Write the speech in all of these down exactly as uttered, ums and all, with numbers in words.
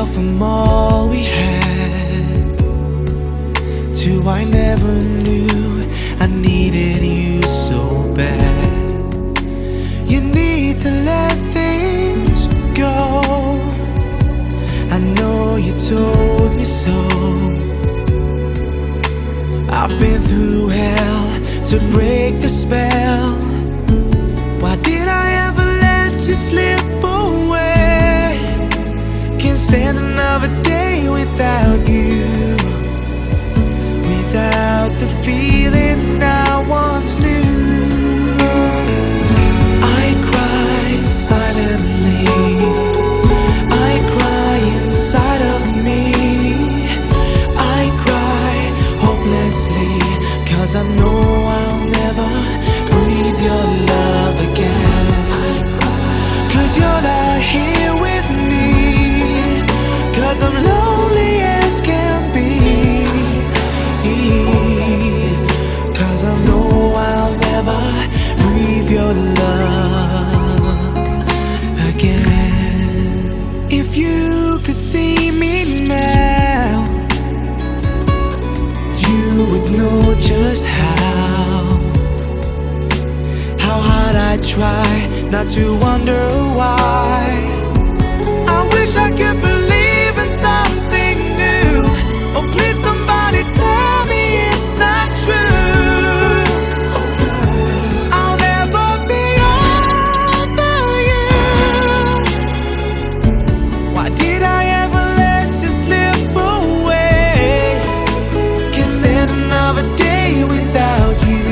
from all we had to I never knew I needed you so bad. You need to let things go. I know you told me so. I've been through hell to break the spell. Why did I ever let you slip away? Can't stand another day without you, without the feeling I once knew. I cry silently, I cry inside of me. I cry hopelessly, 'cause I know I'll never breathe your love again. 'Cause you're not here with me, 'cause I'm lonely as can be. 'Cause I know I'll never breathe your love again. If you could see me now, you would know just how How hard I try not to wonder why. I wish I could believe in something new. Oh please somebody tell me it's not true. I'll never be over you. Why did I ever let you slip away? Can't stand another day without you,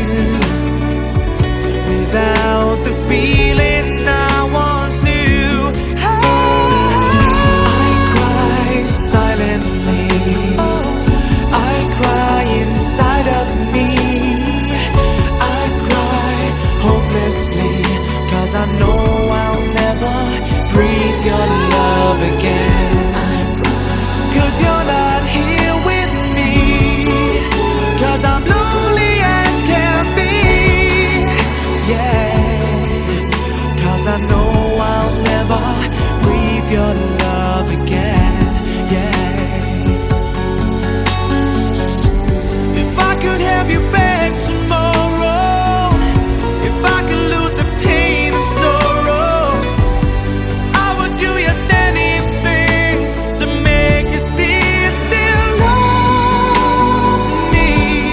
without the feeling I once knew. I cry silently, I cry inside of me. I cry hopelessly, 'cause I know I'll never breathe your love again. 'Cause you're not here with me, 'cause I'm lonely as can be. Yeah, 'cause I know I'll never breathe your love again. Yeah. If I could have you back tomorrow, if I could lose the pain and sorrow, I would do just anything to make you see you still love me.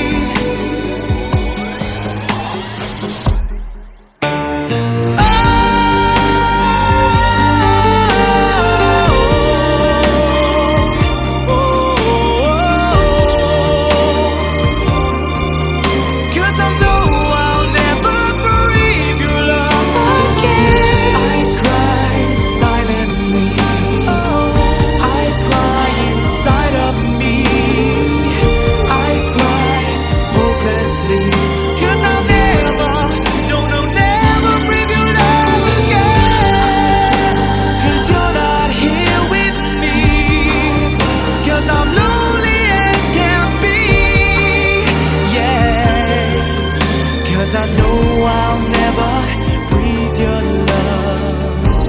I know I'll never breathe your love,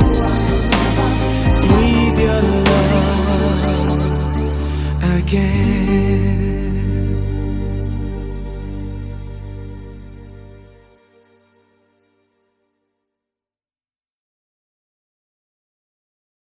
breathe your love again.